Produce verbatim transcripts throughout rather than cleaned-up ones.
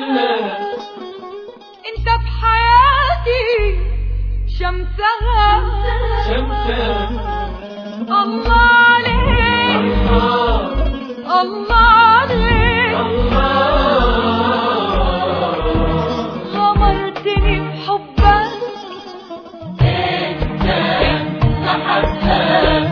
انت بحياتي شمسها شمسها الله عليك الله عليك غمرتني بحبك انت محبها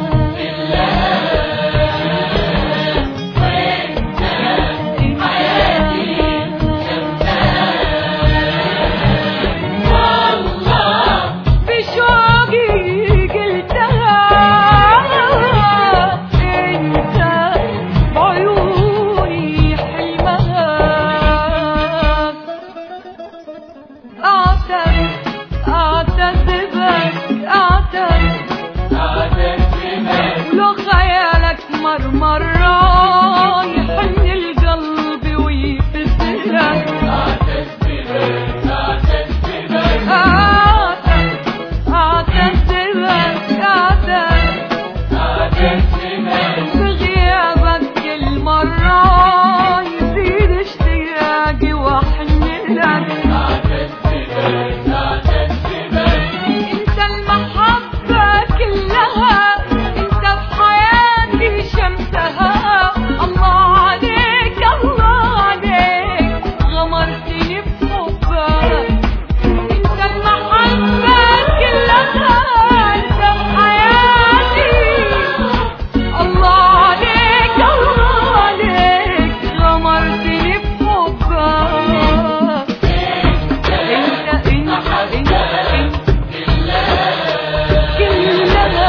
مرة يحن القلب ويفزلك اعتذبك اعتذبك اعتذبك اعتذبك بغيابك كل مرة يزيد اشتياقي واحن لك اعتذبك اعتذبك انت المحبة كلها انت بحياتي شمسها الله عليك الله عليك غمرتني بحبك انت المحبة كلها انت بحياتي الله عليك الله عليك غمرتني بحبك انت انت انت انت كلها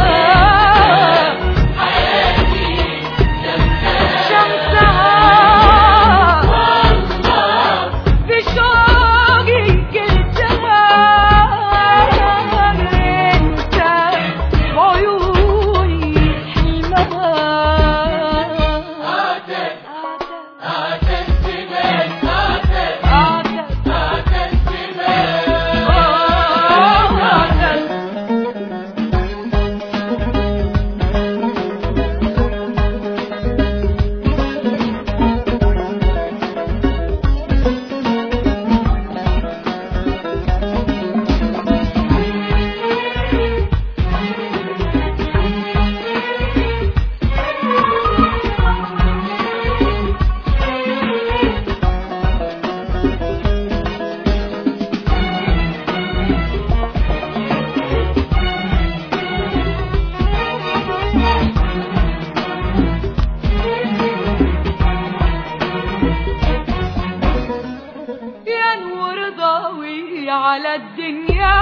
على الدنيا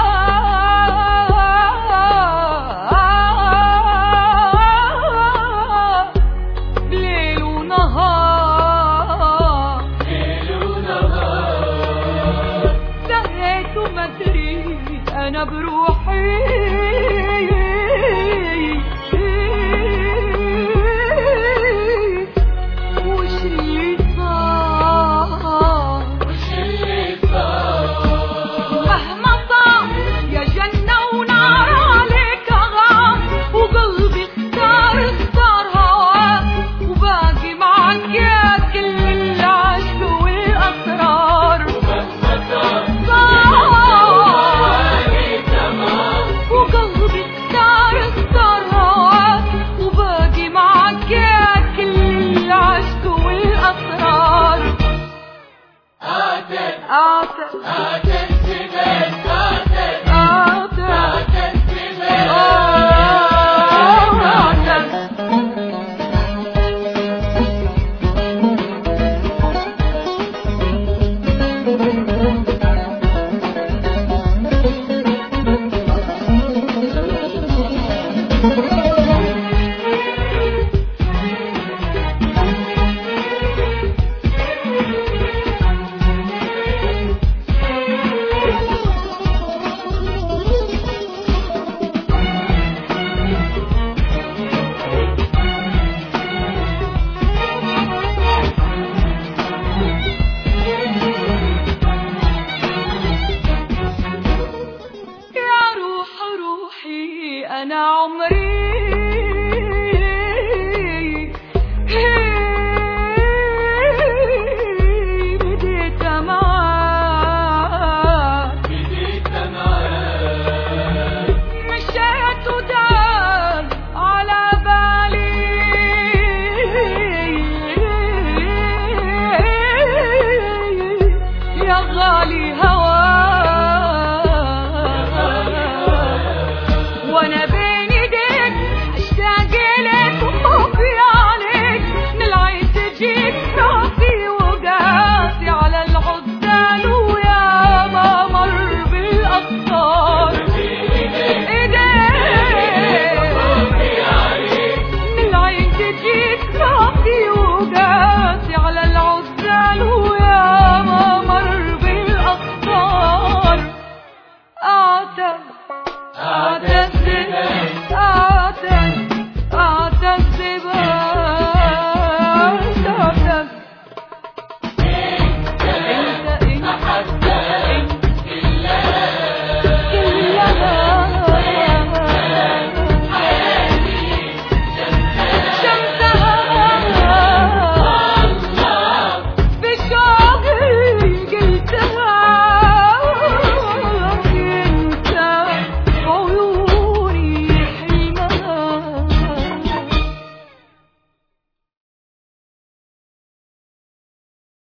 بليل ونهار ليل ونهار سهيت وما دريت انا بروحي وش اللي صار وش اللي صار اعتذب اعتذبك